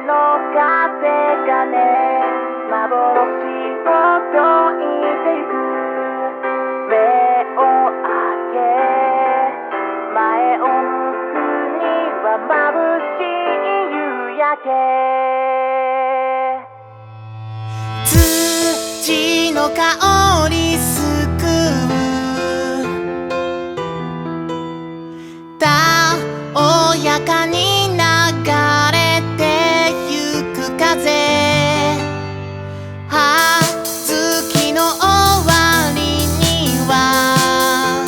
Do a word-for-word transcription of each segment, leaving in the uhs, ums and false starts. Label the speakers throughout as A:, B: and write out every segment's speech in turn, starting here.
A: の風がね幻を解いてゆく目を開け前を向くには眩しい夕焼け土の香りすくうたおやかに流れてゆく風月の終わりには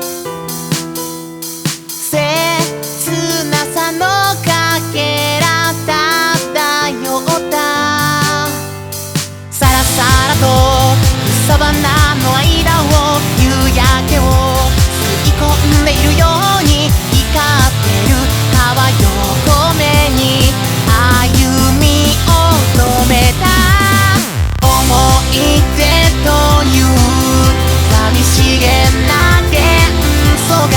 A: 切なさのかけら漂ったさらさらと草花の間を夕焼けを吸い込んでいるように光ってる川横目に歩みを止めた思い出という寂しげな幻想が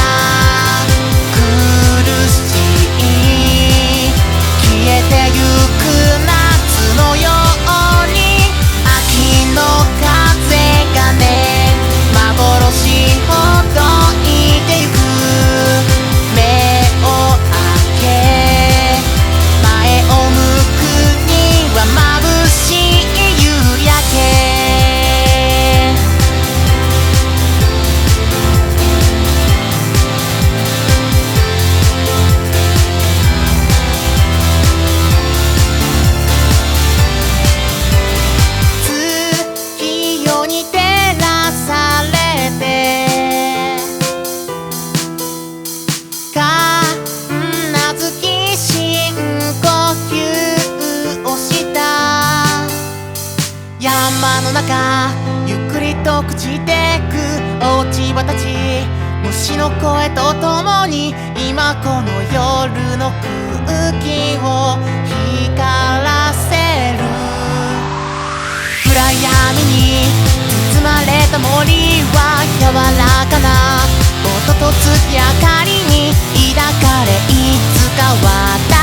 A: 苦しい消えてゆく夏のように秋の風がね幻を解いてゆく目を開け前を向くには眩しい夕焼け月夜に照らされて神ずき深呼吸をした山の中ゆっくりと朽ちてく落ち葉たち虫の声とともに今この夜の空気を光らせる暗闇に包まれた森は柔らかな音と月明かりに抱かれいつか私